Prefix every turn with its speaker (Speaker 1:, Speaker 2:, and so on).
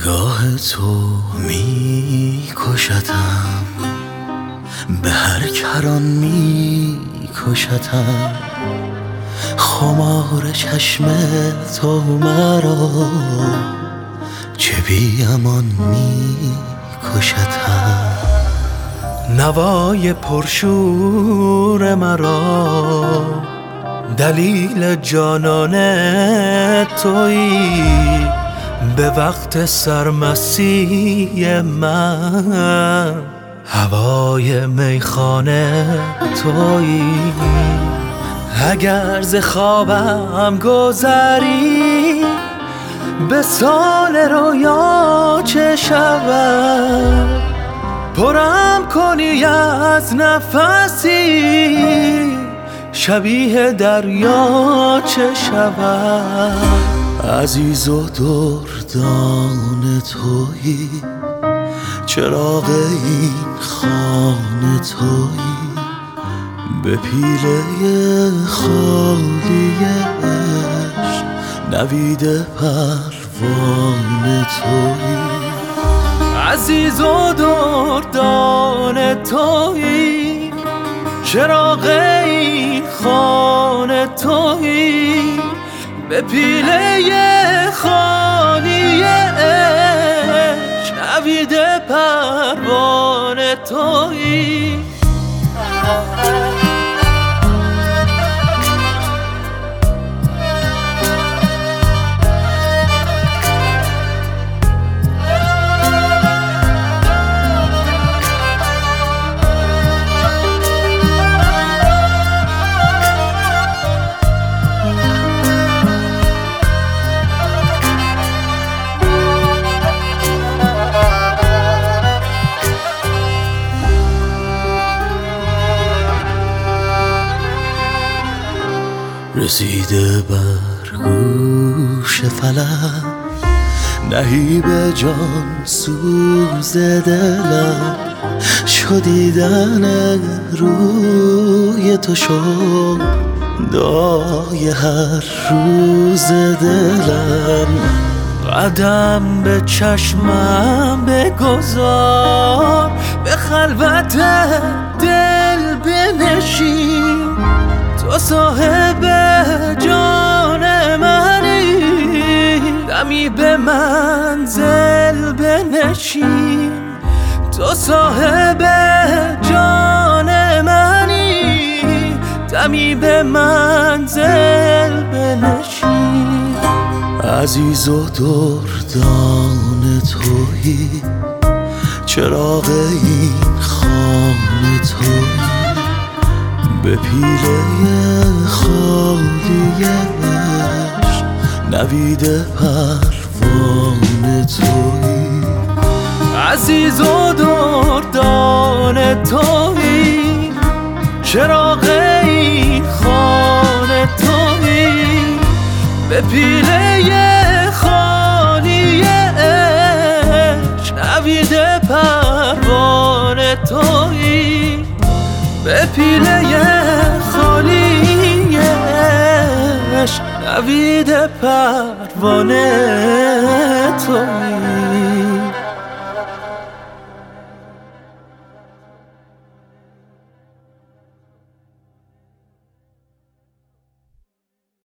Speaker 1: نگاه تو می کشتم، به هر کران می کشتم. خمار چشم تو مرا چه بی امان می کشتم. نوای پرشور مرا دلیل جانان تویی، به وقت سرمستی من هوای میخانه تویی. اگر ز خوابم گذری به سال رویا چه شود، پرم کنی از نفسی شبیه دریا چه شود. عزیز و دردان تویی، چراغ این خانه تویی، به پیله خالی عشق نوید پروانه تویی. عزیز و دردان تویی، چراغ این خانه تویی، به پیله خالی عشق نوید پروانه تویی. رسیده بر گوش فلک نهیب جان سوز دلم، شدیدن روی تو شد دعای هر روز دلم. قدم به چشمم بگذار، به خلوت دل بنشین، تو صاحب جان منی، دمی به منزل بنشین، تو صاحب جان منی، دمی به منزل بنشین. عزیز و دردان تویی، چراغ این خانه تویی، به پیله خالی عشق نوید پروانه تویی. عزیز و دردان تویی، چراغ این خانه تویی، به پیله خالی عشق نوید پروانه تویی، به پیله خالی عشق نوید پروانه تویی.